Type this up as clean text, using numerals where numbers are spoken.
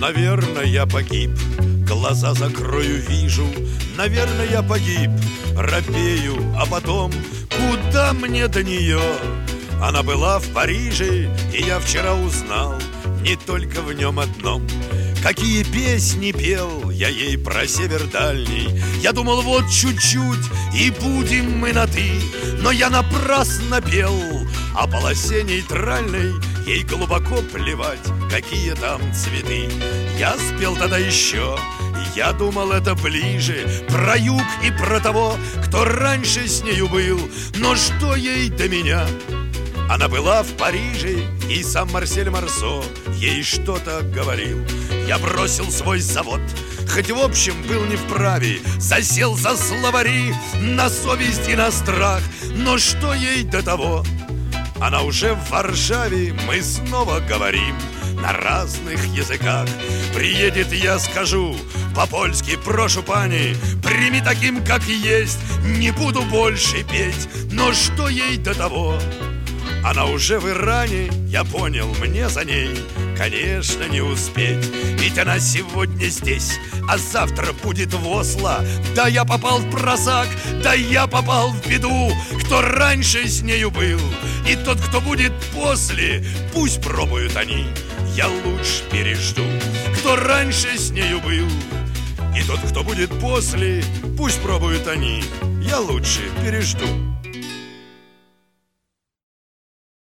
Наверное, я погиб, глаза закрою, вижу. Наверное, я погиб, робею, а потом куда мне до нее? Она была в Париже, и я вчера узнал не только в нем одном. Какие песни пел я ей про север дальний. Я думал, вот чуть-чуть, и будем мы на «ты». Но я напрасно пел о полосе нейтральной. Ей глубоко плевать, какие там цветы. Я спел тогда еще, я думал, это ближе, про юг и про того, кто раньше с нею был. Но что ей до меня? Она была в Париже, и сам Марсель Марсо ей что-то говорил. Я бросил свой завод, хоть в общем был не вправе, засел за словари на совесть и на страх. Но что ей до того? Она уже в Варшаве, мы снова говорим на разных языках. Приедет, я скажу по-польски: прошу, пани, прими таким, как есть, не буду больше петь. Но что ей до того? Она уже в Иране, я понял, мне за ней, конечно, не успеть. Ведь она сегодня здесь, а завтра будет в Осло. Да я попал в просак, да я попал в беду. Кто раньше с нею был, и тот, кто будет после, пусть пробуют они, я лучше пережду. Кто раньше с нею был, и тот, кто будет после, пусть пробуют они, я лучше пережду.